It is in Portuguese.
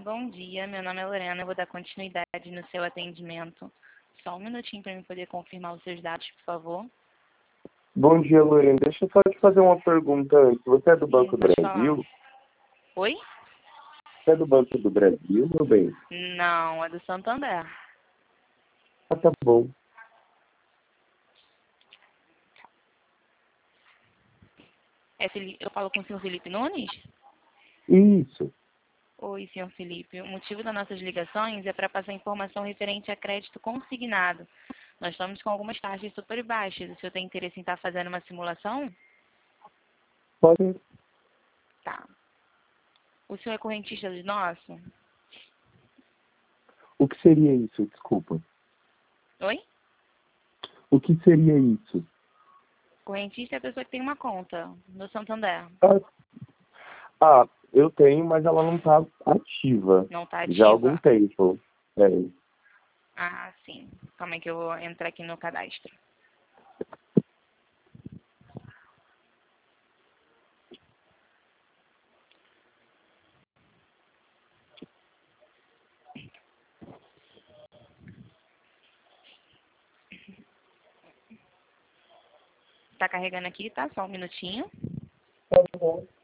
Bom dia, meu nome é Lorena, eu vou dar continuidade no seu atendimento. Só um minutinho para eu poder confirmar os seus dados, por favor. Bom dia, Lorena. Deixa eu só te fazer uma pergunta antes. Você é do Banco do Pode falar. Brasil? Oi? Você é do Banco do Brasil, meu bem? Não, é do Santander. Ah, tá bom. Eu falo com o senhor Felipe Nunes? Isso. Oi, senhor Felipe. O motivo das nossas ligações é para passar informação referente a crédito consignado. Nós estamos com algumas taxas super baixas. O senhor tem interesse em estar fazendo uma simulação? Pode. Tá. O senhor é correntista do nosso? O que seria isso? Desculpa. Oi? O que seria isso? Correntista é a pessoa que tem uma conta no Santander. Eu tenho, mas ela não está ativa. Não está Já há algum ativa? tempo. É. Ah, sim. Como é que eu vou entrar aqui no cadastro? Tá carregando aqui, tá? Só um minutinho. Tá bom.